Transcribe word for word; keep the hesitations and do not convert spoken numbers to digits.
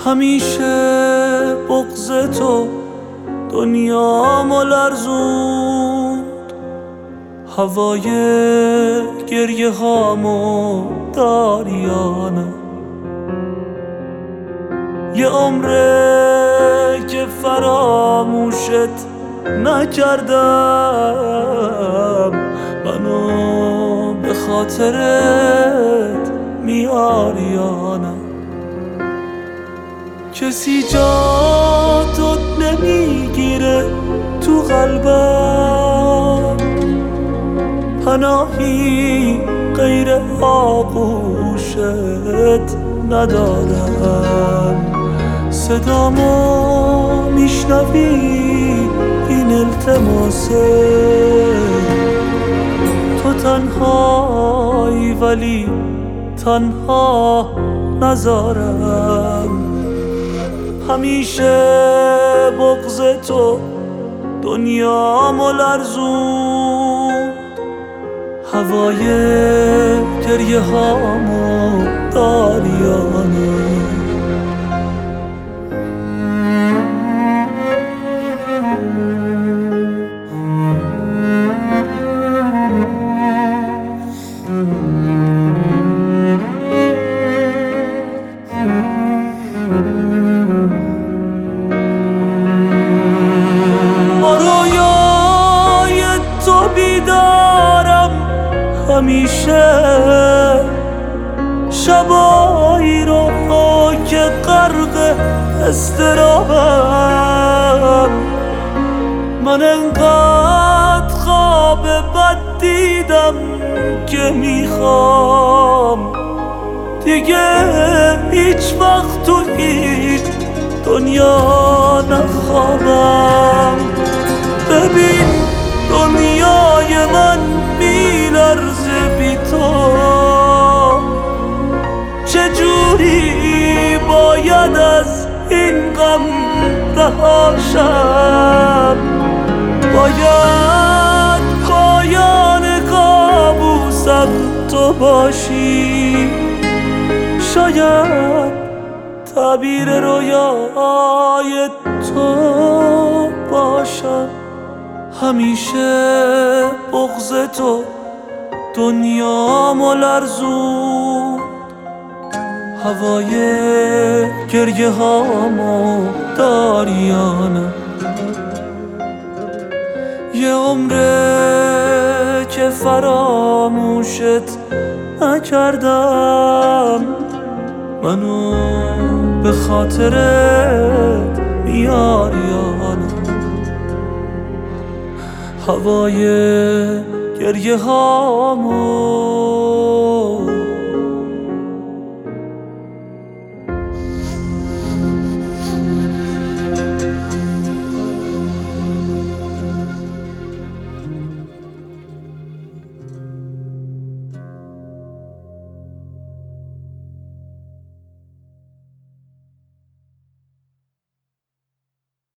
همیشه بغض تو دنیامو لرزوند، هوای گریه هامو داریانه. یه عمره که فراموشت نکردم، منو به خاطرت میاریانه. کسی جا تو نمیگیره تو قلبم، پناهی غیر آغوشت ندارم. صدامو میشنوی این التماسه، تو تنهایی ولی تنها نذارم. همیشه بغض تو دنیامو لرزوند، هوای گریه هامو داریانه. بیدارم همیشه شبایی رو که غرق اضطرابم. من انقدر خواب بد دیدم که میخوام دیگه هیچ وقت تو هیچ دنیا نخوابم. ببین دنیای من میلرزه بی تو، چجوری باید از این غم رهاشم؟ باید پایان کابوسم تو باشی، شاید تعبیر رویای تو باشم. همیشه بغض تو دنیامو لرزوند، هوای گریه هامو داریانه. یه عمره که فراموشت نکردم، منو به خاطرت میاریانه. هوای گریه هامو